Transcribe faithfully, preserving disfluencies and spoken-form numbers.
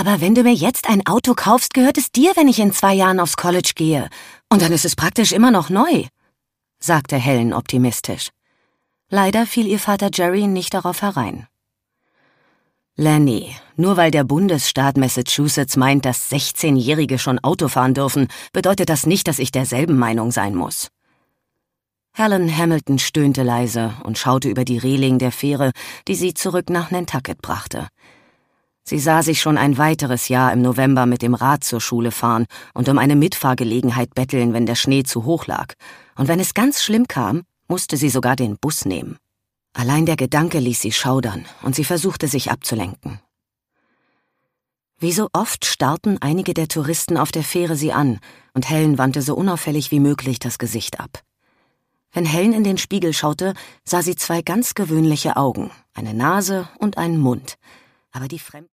Aber wenn du mir jetzt ein Auto kaufst, gehört es dir, wenn ich in zwei Jahren aufs College gehe. Und dann ist es praktisch immer noch neu, sagte Helen optimistisch. Leider fiel ihr Vater Jerry nicht darauf herein. Lenny, nur weil der Bundesstaat Massachusetts meint, dass sechzehnjährige schon Auto fahren dürfen, bedeutet das nicht, dass ich derselben Meinung sein muss. Helen Hamilton stöhnte leise und schaute über die Reling der Fähre, die sie zurück nach Nantucket brachte. Sie sah sich schon ein weiteres Jahr im November mit dem Rad zur Schule fahren und um eine Mitfahrgelegenheit betteln, wenn der Schnee zu hoch lag. Und wenn es ganz schlimm kam, musste sie sogar den Bus nehmen. Allein der Gedanke ließ sie schaudern, und sie versuchte, sich abzulenken. Wie so oft starrten einige der Touristen auf der Fähre sie an, und Helen wandte so unauffällig wie möglich das Gesicht ab. Wenn Helen in den Spiegel schaute, sah sie zwei ganz gewöhnliche Augen, eine Nase und einen Mund. Aber die Fremden